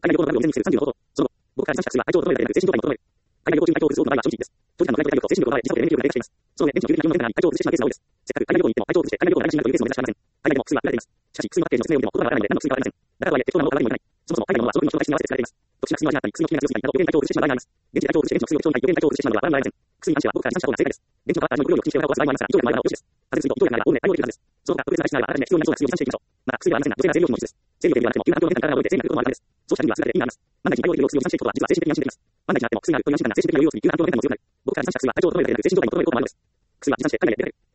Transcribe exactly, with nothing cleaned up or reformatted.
海外旅行の旅を未然に防ぐさんじゅうの方法。その後、母国から参加するは体調を整える精神状態も整える。海外旅行中に体調を崩す多くの場合は正直です。長時間の外国旅行と精神力を奪われ、時差ボケで免疫力が低下しています。その上、エンジンの急激な気温の変化に体調を崩してしまうケースが多いです。せっかく海外旅行に行っても体調を崩して海外旅行を台無しになるというケースも目立ちません。海外でも薬は売られています。しかし、薬のパッケージの説明を見ても言葉がわからないので何の薬かわかりません。だからとはいえ適当なものを買うわけにもいかない。そもそも海外のものはその国の人の体質に合わせて作られています。特殊な薬の味だったり薬の効き目が強すぎたりなど、余計に体調を崩してしまう場合があります。現地で体調を崩して現地の薬を貴重に買い、余計に体調を崩してしまうのは我々のありません。薬に関しては僕から参加した方が正解です。現地の科学者にも医療力を知識を壊す場合もありますが、胃腸炎の場合は美味しいです。風邪薬と胃腸炎の場合は大体対応できるはずです。その他特別な体質ならあらかじめ必要になりそうな薬を持参していきましょう。また薬ではありませんが、女性なら生理用品も必須です。生理用品ではなくても急な環境の変化に体を覚えて生理が来ることもあるはずです。そうした時には全て意味があります。万が一に対応できる薬を持参していくことは実は精神的に安心できます。万が一になっても薬があるという安心感が精神的な余裕を積み、急な環境の変化にも強くなる。僕から参加した薬は体調を整えるだけで精神状態も整えることもあるのです。薬は持参して海外で出かける。